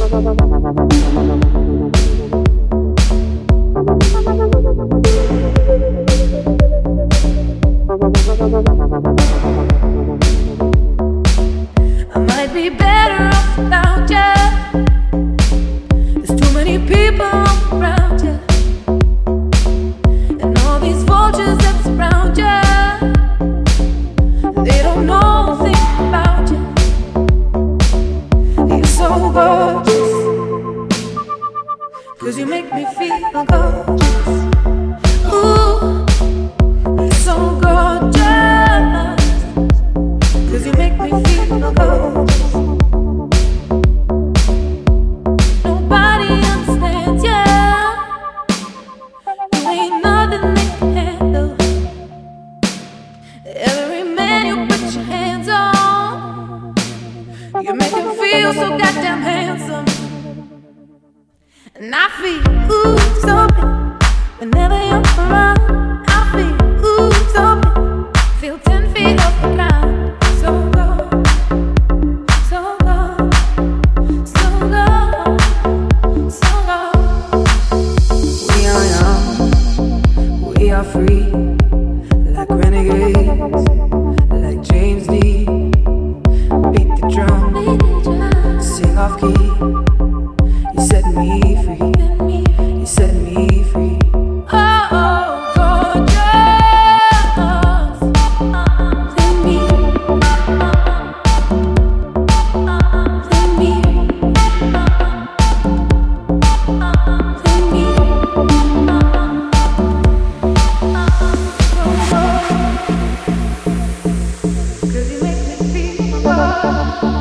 I might be better off without you. There's too many people around you, and all these vultures that surround you. They don't know a thing about you. You're so gorgeous, 'cause you make me feel gorgeous. Ooh, you're so gorgeous, 'cause you make me feel gorgeous. Nobody understands you. You ain't nothing they can handle. Every man you put your hands on, you make him feel so goddamn handsome. And I feel ooh so big whenever you're around. I feel ooh so big, feel 10 feet off the ground. So good, so good, so good, so good. We are young, we are free, like renegades, like James Dean. Beat the drum, sing off key. You set me free, you set me free. Oh, gorgeous, let me, let me, let me. Cause you make me feel good.